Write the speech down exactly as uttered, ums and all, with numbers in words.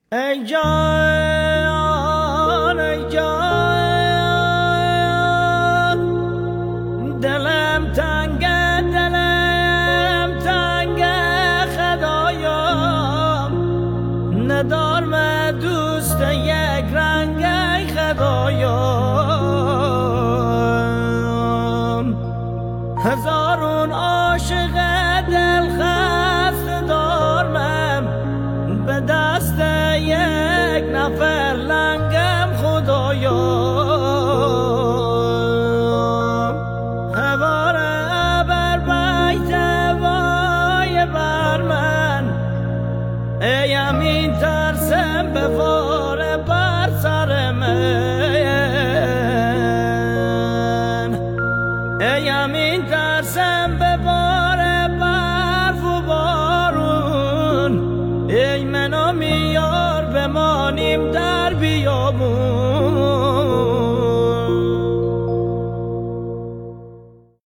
ای جان ای جان دلم تنگه دلم تنگه خدایم ندارم دوست یک رنگه خدایم هزارون عاشق دل خسته دارم به دست یک نفر لنگم خدایم هواره بر بیت وای بر من ایم این ترسم بفاره بر سر من ایم این ترسم بباره برف و بارون ای منو میار بمانیم در بیابون